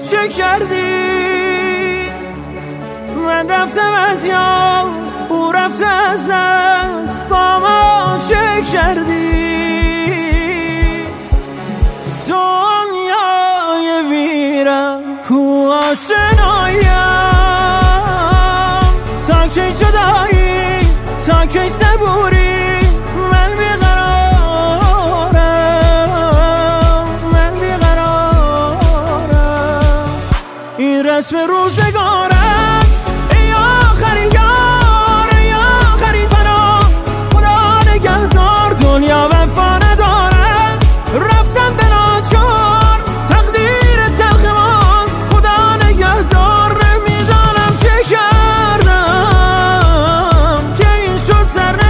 چه کردی؟ من رفتم از یاد، او رفته از دست، با ما چه کردی؟ دنیای ویران کو آشنایم، تا کی جدایی، تا کی صبوری، من بیقرارم، من بیقرارم. این رسم روزگارم دنیا وفا ندارد، رفتم به ناچار، تقدیر تلخ ماست، خدا نگهدار. نمیدانم چه کردم که این شد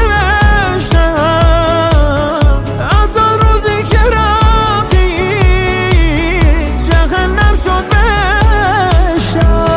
سرنوشتم. از آن روزی که رفتی جهنم شد بهشتم.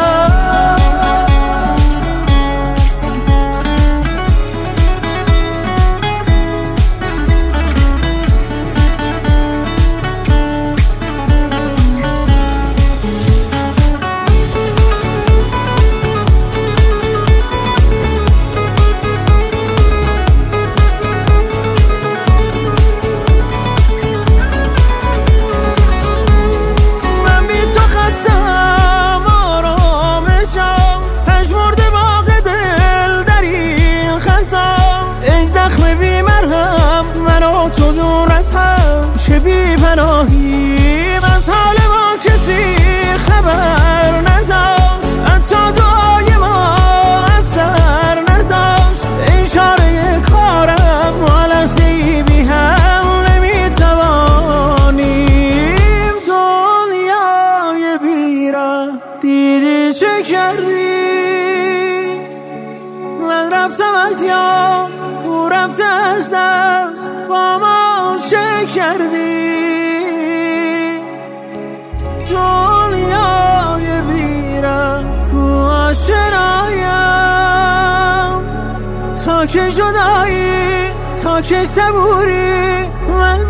تو دور از هم چه بی پناهیم، از حال ما کسی خبر نداشت، حتی دعای ما اثر نداشت. این چاره کارم ما لحظه‌ای بی هم نمیتوانیم. دنیای بیراه دیدی چه کردی؟ من رفتم از یاد، او رفته از دست، با ما چه کردی؟ دنیای بیراه کو آشنایم، تا که جدایی، تا که صبوری، من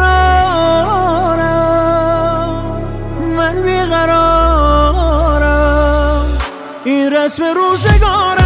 بیقرارم، من بیقرارم. این رسم روزگارم